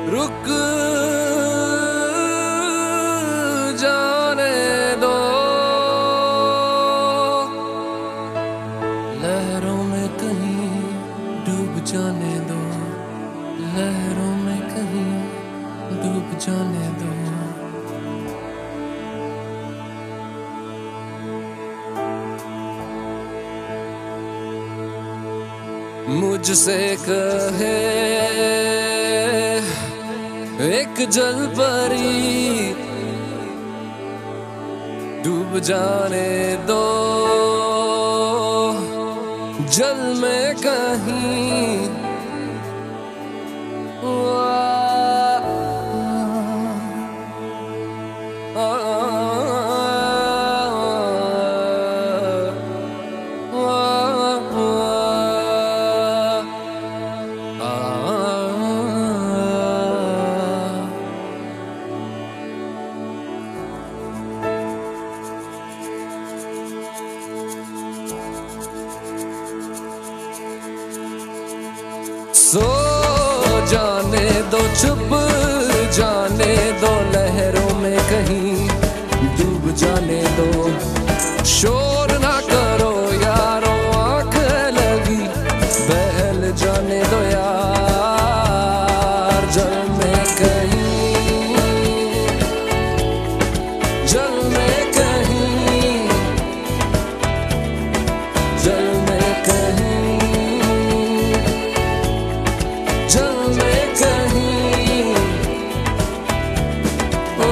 रुक जाने दो, लहरों में कहीं डूब जाने दो, लहरों में कहीं डूब जाने दो। मुझसे कहे एक जलपरी, डूब जाने दो जल में कहीं। सो जाने दो, छुप जाने दो, लहरों में कहीं डूब जाने दो। शोर ना करो यारो, आंख लगी बहल जाने दो यार, जल में कहीं, जल में कहीं, जल में कहीं, जल में कहीं। ओ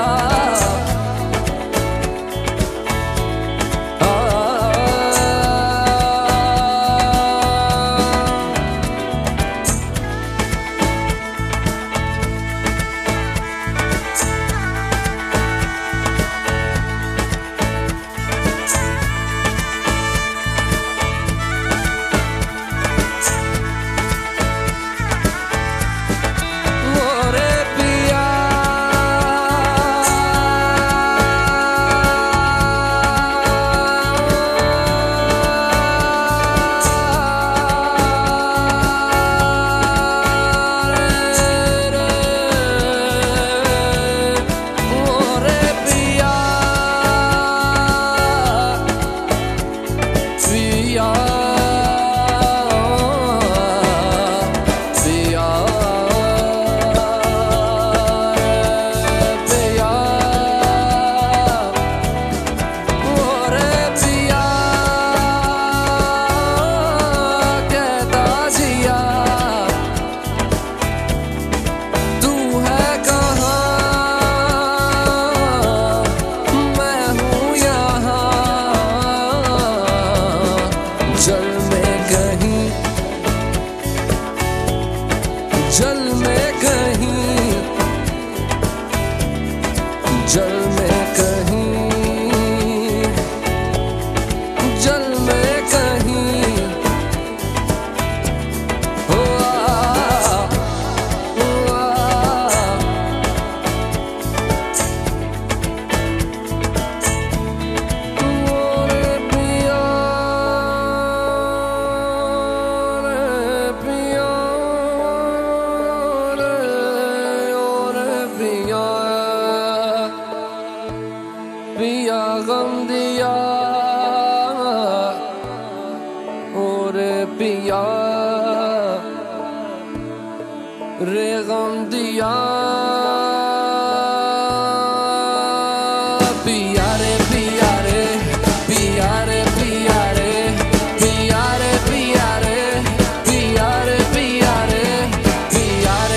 जल में कहीं, जल में कहीं, जल में कहीं, जल में कहीं। ओ पिया गम दिया और पिया रे गम दिया, पिया रे पिया रे, पिया रे पिया रे, पिया रे पिया रे, पिया रे पिया रे, पिया रे।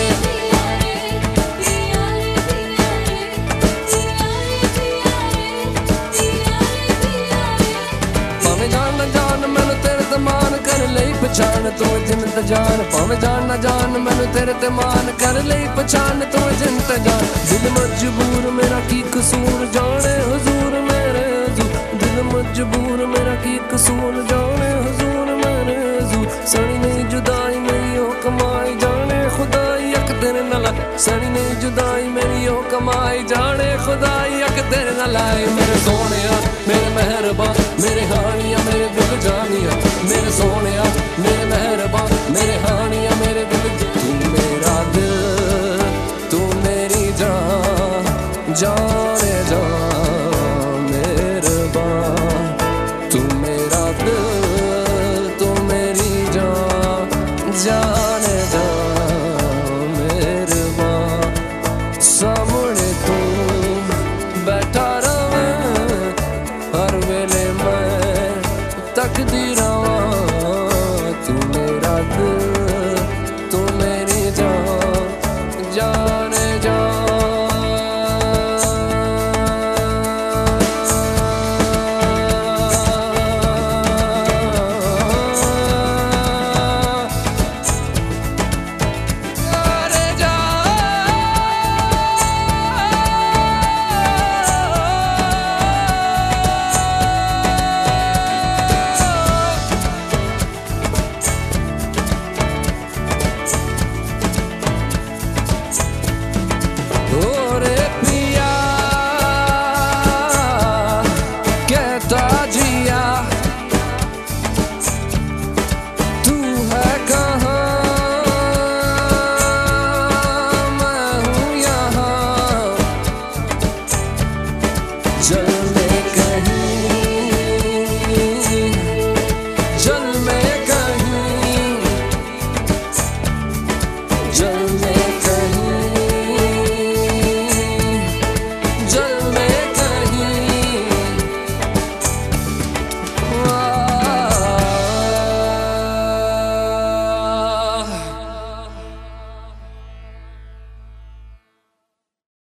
पछाण तू जिंत जान, भावें जान ना जान मैनू तेरे ते मान, कर लई पछाण तू जिंत जान। दिल मजबूर मेरा की कसूर, जाने हुजूर मेरे हुजूर, दिल मजबूर मेरा की कसूर, जाने हुजूर मेरे हुजूर। सड़ी नहीं जुदाई मेरी हो कमाई, जाने खुदाई अक तेरे नाल, सड़ी नहीं जुदाई मेरी हो कमाई, जाने खुदाई अक तेरे नाल। मेरे सोनिया मेरे मेहरबान मेरे हानिया मेरे दिल जानिया, मेरे सोनिया मेरे मेहरबान मेरे हानिया